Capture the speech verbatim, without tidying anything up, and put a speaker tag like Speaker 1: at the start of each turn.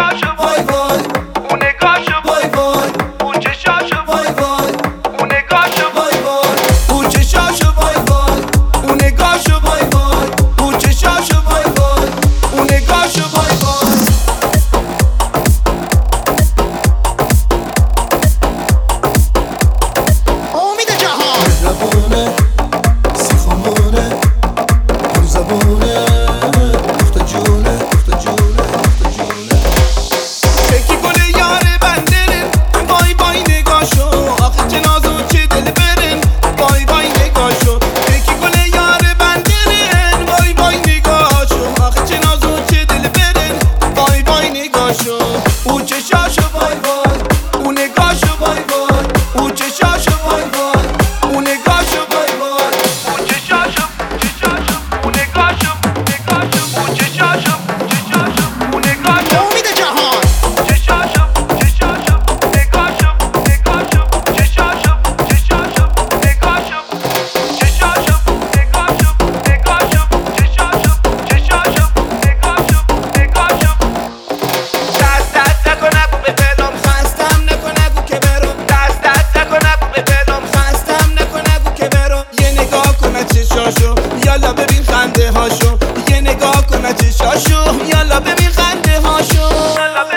Speaker 1: چشاشو وای وای، اون نگاهشو وای وای، اون چشاشو وای وای، اون نگاهشو وای وای، اون چشاشو وای وای، اون نگاهشو وای وای، اون چشاشو وای وای، اون نگاهشو وای وای.
Speaker 2: امید جهان
Speaker 3: زبونه سیخمونه پر زبونه اخت جونه اخت جونه اخت جونه
Speaker 1: یکی گل یار بندرن وای وای نگاهشو، آخه چه نازو چه دل برن وای وای نگاهشو. یکی گل یار بندرن وای وای نگاهشو، آخه چه نازو چه دل برن وای وای نگاهشو. او چشاشو وای وای، او نگاهشو وای وای، او چشاشو وای وای، او نگاهشو وای وای، او چشاشو چشاشو، او نگاهشو نگاهشو، او چشاشو چشاشو، او نگاهشو.
Speaker 2: امید جهان
Speaker 1: چشاشو چشاشو نگاهشو نگاهشو، چشاشو چشاشو نگاهشو، چشاشو نگاهشو نگاهشو، چشاشو چشاشو نگاهشو نگاهشو. دست دست نکن نگو به دلم خستم، نکن نگو که برم. دست دست نکن نگو به دلم خستم، نکن نگو که برم. یه نگاه کن از چشاشو، یالا ببین خنده هاشو. یه نگاه کن از چشاشو، یالا ببین خنده هاشو.